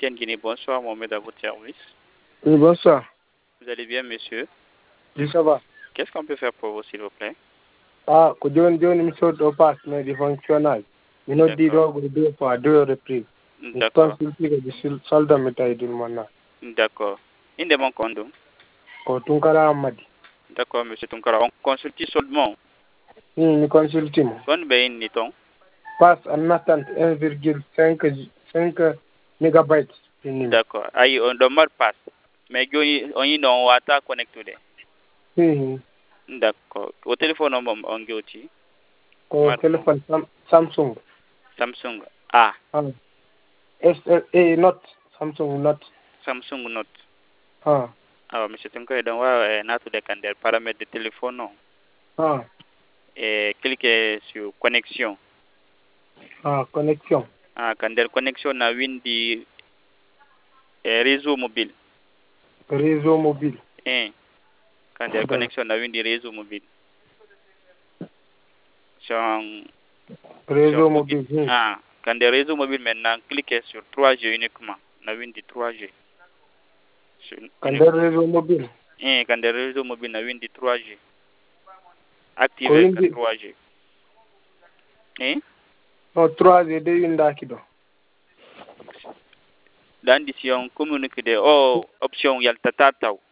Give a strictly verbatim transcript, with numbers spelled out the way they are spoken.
M T N Guinée. Bonsoir, Mohamed, à votre service. Oui, bonsoir. Vous allez bien, monsieur? Oui, ça va. Qu'est-ce qu'on peut faire pour vous, s'il vous plaît? Ah, que John John me saute au pass, mais des fonctionnels. Il nous dit donc deux fois, deux reprises. D'accord. Il soldat métaille d'une mana. D'accord. Inde mon condo. Ko Tunkara Amadi. D'accord, monsieur Tunkara. On consulte seulement. Oui, nous consultons. Bonne bain, niton. Passe en attente un virgule cinq mégabytes. D'accord. Aïe, on demande passe. Mais on y non wata connecté. Oui. D'accord. Au téléphone, on on goti. Au téléphone Samsung. Samsung. Ah. Ah. S A Note. Samsung Note. Samsung Note. Ah. Ah, monsieur Tunkara, donc ouais, natu de candidat paramètres de téléphone non. Ah. Et cliquez sur connexion. Ah, connexion. Ah, candidat connexion na windi eh, réseau mobile. Réseau mobile. Eh. Candidat connexion na windi réseau mobile. Sur réseau mobile. Oui. Ah, quand des réseaux mobiles maintenant, cliquez sur trois G uniquement. On a une de trois G. Quand des réseaux mobiles. Eh, quand des réseaux mobiles, on a une de trois G. Activez le trois G. Eh? Non, trois G de une d'akido. Dans l'édition communiquée de oh, option yal tata